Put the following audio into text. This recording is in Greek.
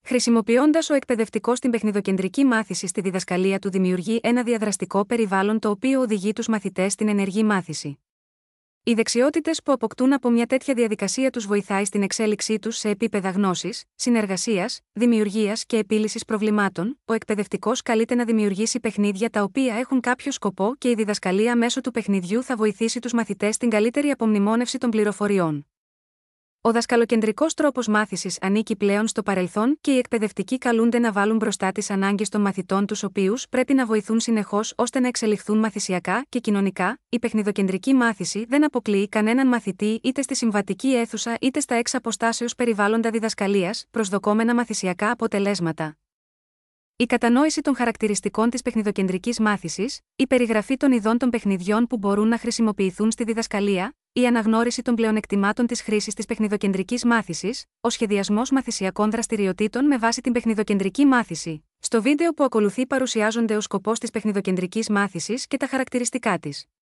Χρησιμοποιώντας ο εκπαιδευτικός την παιχνιδοκεντρική μάθηση στη διδασκαλία του, δημιουργεί ένα διαδραστικό περιβάλλον το οποίο οδηγεί τους μαθητές στην ενεργή μάθηση. Οι δεξιότητες που αποκτούν από μια τέτοια διαδικασία τους βοηθάει στην εξέλιξή τους σε επίπεδα γνώσης, συνεργασίας, δημιουργίας και επίλυσης προβλημάτων. Ο εκπαιδευτικός καλείται να δημιουργήσει παιχνίδια τα οποία έχουν κάποιο σκοπό και η διδασκαλία μέσω του παιχνιδιού θα βοηθήσει τους μαθητές στην καλύτερη απομνημόνευση των πληροφοριών. Ο δασκαλοκεντρικός τρόπος μάθησης ανήκει πλέον στο παρελθόν και οι εκπαιδευτικοί καλούνται να βάλουν μπροστά τις ανάγκες των μαθητών, τους οποίους πρέπει να βοηθούν συνεχώς ώστε να εξελιχθούν μαθησιακά και κοινωνικά. Η παιχνιδοκεντρική μάθηση δεν αποκλείει κανέναν μαθητή είτε στη συμβατική αίθουσα είτε στα εξ αποστάσεως περιβάλλοντα διδασκαλίας, προσδοκόμενα μαθησιακά αποτελέσματα. Η κατανόηση των χαρακτηριστικών της παιχνιδοκεντρικής μάθησης, η περιγραφή των ειδών των παιχνιδιών που μπορούν να χρησιμοποιηθούν στη διδασκαλία, η αναγνώριση των πλεονεκτημάτων της χρήσης της παιχνιδοκεντρικής μάθησης, ο σχεδιασμός μαθησιακών δραστηριοτήτων με βάση την παιχνιδοκεντρική μάθηση. Στο βίντεο που ακολουθεί παρουσιάζονται ο σκοπός της παιχνιδοκεντρικής μάθησης και τα χαρακτηριστικά της.